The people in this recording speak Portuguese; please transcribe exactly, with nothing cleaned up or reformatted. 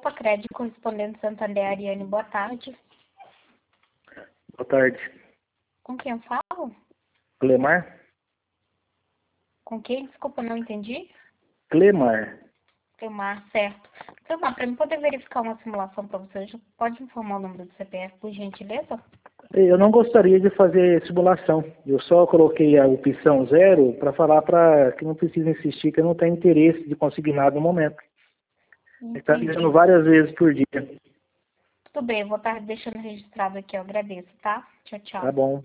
Opa, Crédito correspondente Santander, Ariane, boa tarde. Boa tarde. Com quem eu falo? Clemar? Com quem? Desculpa, não entendi. Clemar. Clemar, certo. Clemar, para mim poder verificar uma simulação para você, já pode informar o número do C P F, por gentileza? Eu não gostaria de fazer simulação. Eu só coloquei a opção zero para falar para que não precisa insistir, que eu não tenho interesse de conseguir nada no momento. Ele está Entendi. ligando várias vezes por dia. Tudo bem, eu vou estar deixando registrado aqui, eu agradeço, tá? Tchau, tchau. Tá bom.